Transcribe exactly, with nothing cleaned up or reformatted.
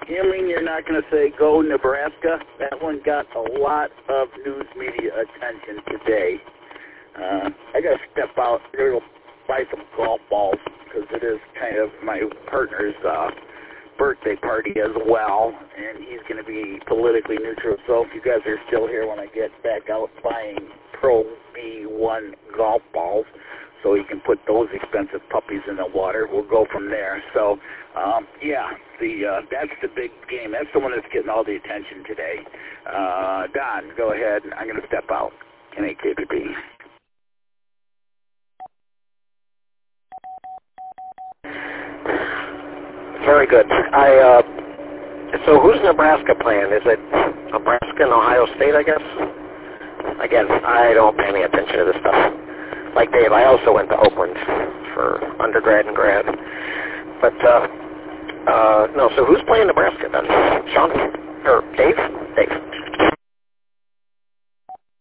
You mean you're not going to say go Nebraska? That one got a lot of news media attention today. Uh, I got to step out there to buy some golf balls because it is kind of my partner's uh, birthday party as well, and he's going to be politically neutral. So if you guys are still here when I get back out buying Pro B one golf balls, so he can put those expensive puppies in the water, we'll go from there. So, um, yeah, the uh, that's the big game. That's the one that's getting all the attention today. Uh, Don, go ahead. I'm going to step out. N A K P P. Very good. I uh, so who's Nebraska playing? Is it Nebraska and Ohio State, I guess? Again, I don't pay any attention to this stuff. Like Dave, I also went to Oakland for undergrad and grad. But, uh, uh, no, so who's playing Nebraska then? Sean?